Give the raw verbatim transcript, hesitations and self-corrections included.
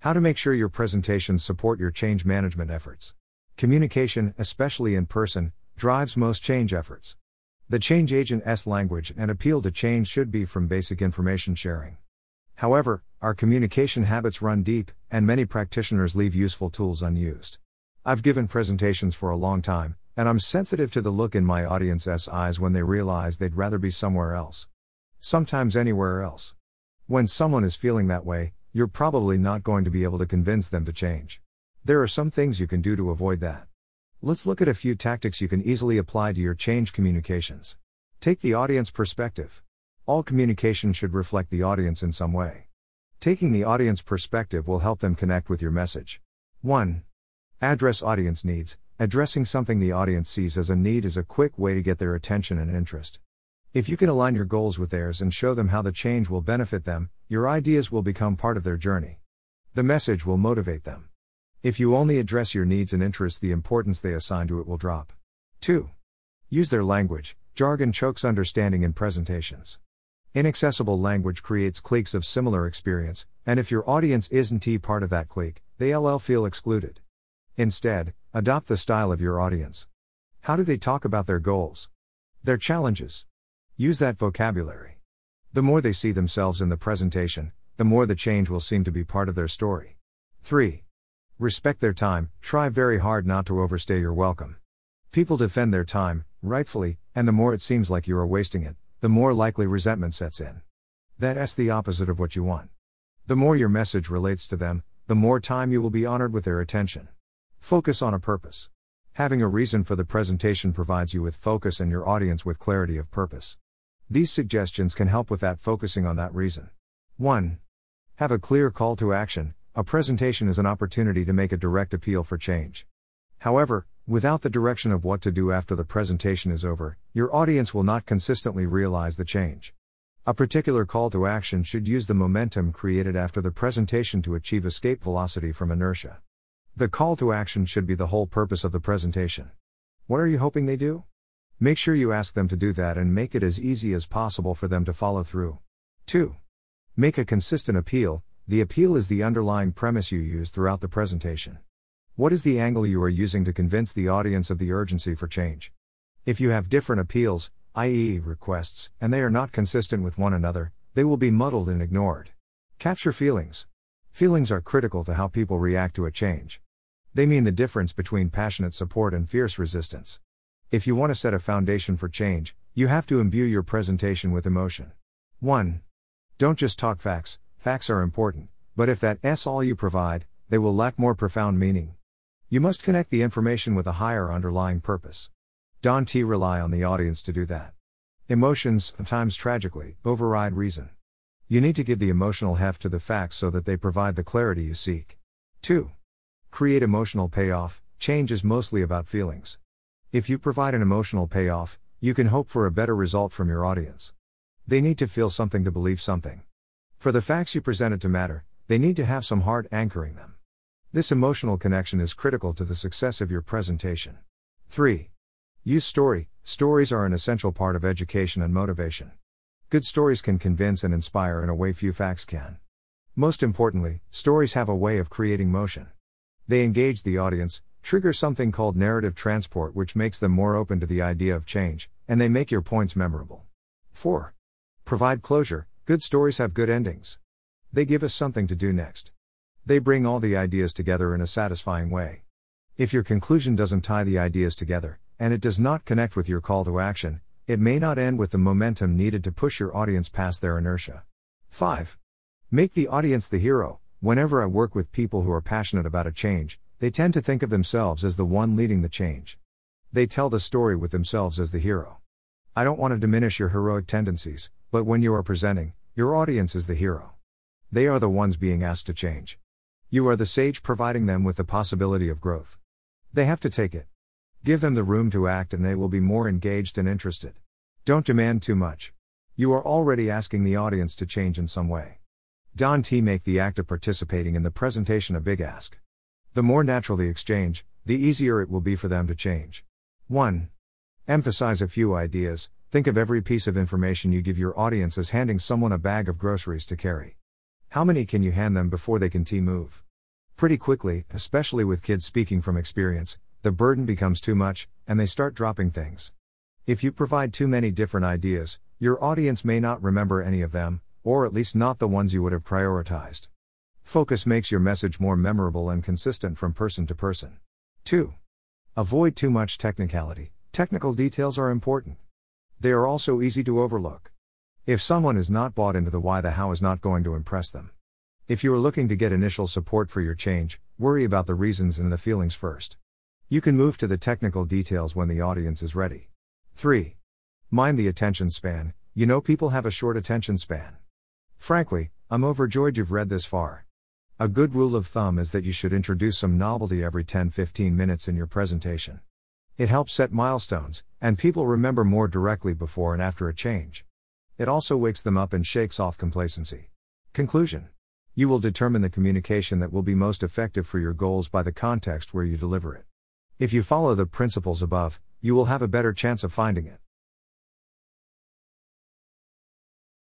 How to make sure your presentations support your change management efforts. Communication, especially in person, drives most change efforts. The change agent's language and appeal to change should be from basic information sharing. However, our communication habits run deep, and many practitioners leave useful tools unused. I've given presentations for a long time, and I'm sensitive to the look in my audience's eyes when they realize they'd rather be somewhere else. Sometimes anywhere else. When someone is feeling that way, you're probably not going to be able to convince them to change. There are some things you can do to avoid that. Let's look at a few tactics you can easily apply to your change communications. Take the audience perspective. All communication should reflect the audience in some way. Taking the audience perspective will help them connect with your message. one. Address audience needs. Addressing something the audience sees as a need is a quick way to get their attention and interest. If you can align your goals with theirs and show them how the change will benefit them, your ideas will become part of their journey. The message will motivate them. If you only address your needs and interests, the importance they assign to it will drop. two. Use their language. Jargon chokes understanding in presentations. Inaccessible language creates cliques of similar experience, and if your audience isn't a part of that clique, they'll feel excluded. Instead, adopt the style of your audience. How do they talk about their goals? Their challenges? Use that vocabulary. The more they see themselves in the presentation, the more the change will seem to be part of their story. three. Respect their time. Try very hard not to overstay your welcome. People defend their time, rightfully, and the more it seems like you are wasting it, the more likely resentment sets in. That's the opposite of what you want. The more your message relates to them, the more time you will be honored with their attention. Focus on a purpose. Having a reason for the presentation provides you with focus and your audience with clarity of purpose. These suggestions can help with that, focusing on that reason. one. Have a clear call to action. A presentation is an opportunity to make a direct appeal for change. However, without the direction of what to do after the presentation is over, your audience will not consistently realize the change. A particular call to action should use the momentum created after the presentation to achieve escape velocity from inertia. The call to action should be the whole purpose of the presentation. What are you hoping they do? Make sure you ask them to do that and make it as easy as possible for them to follow through. two. Make a consistent appeal. The appeal is the underlying premise you use throughout the presentation. What is the angle you are using to convince the audience of the urgency for change? If you have different appeals, that is requests, and they are not consistent with one another, they will be muddled and ignored. Capture feelings. Feelings are critical to how people react to a change. They mean the difference between passionate support and fierce resistance. If you want to set a foundation for change, you have to imbue your presentation with emotion. one. Don't just talk facts. Facts are important, but if that's all you provide, they will lack more profound meaning. You must connect the information with a higher underlying purpose. Don't rely on the audience to do that. Emotions, sometimes tragically, override reason. You need to give the emotional heft to the facts so that they provide the clarity you seek. two. Create emotional payoff. Change is mostly about feelings. If you provide an emotional payoff, you can hope for a better result from your audience. They need to feel something to believe something. For the facts you presented to matter, they need to have some heart anchoring them. This emotional connection is critical to the success of your presentation. three. Use story. Stories are an essential part of education and motivation. Good stories can convince and inspire in a way few facts can. Most importantly, stories have a way of creating motion. They engage the audience, trigger something called narrative transport, which makes them more open to the idea of change, and they make your points memorable. four. Provide closure. Good stories have good endings. They give us something to do next. They bring all the ideas together in a satisfying way. If your conclusion doesn't tie the ideas together, and it does not connect with your call to action, it may not end with the momentum needed to push your audience past their inertia. five. Make the audience the hero. Whenever I work with people who are passionate about a change, they tend to think of themselves as the one leading the change. They tell the story with themselves as the hero. I don't want to diminish your heroic tendencies, but when you are presenting, your audience is the hero. They are the ones being asked to change. You are the sage providing them with the possibility of growth. They have to take it. Give them the room to act and they will be more engaged and interested. Don't demand too much. You are already asking the audience to change in some way. Don't make the act of participating in the presentation a big ask. The more natural the exchange, the easier it will be for them to change. one. Emphasize a few ideas. Think of every piece of information you give your audience as handing someone a bag of groceries to carry. How many can you hand them before they can T move? Pretty quickly, especially with kids speaking from experience, the burden becomes too much, and they start dropping things. If you provide too many different ideas, your audience may not remember any of them, or at least not the ones you would have prioritized. Focus makes your message more memorable and consistent from person to person. two. Avoid too much technicality. Technical details are important. They are also easy to overlook. If someone is not bought into the why, the how is not going to impress them. If you are looking to get initial support for your change, worry about the reasons and the feelings first. You can move to the technical details when the audience is ready. three. Mind the attention span. You know, people have a short attention span. Frankly, I'm overjoyed you've read this far. A good rule of thumb is that you should introduce some novelty every ten to fifteen minutes in your presentation. It helps set milestones, and people remember more directly before and after a change. It also wakes them up and shakes off complacency. Conclusion. You will determine the communication that will be most effective for your goals by the context where you deliver it. If you follow the principles above, you will have a better chance of finding it.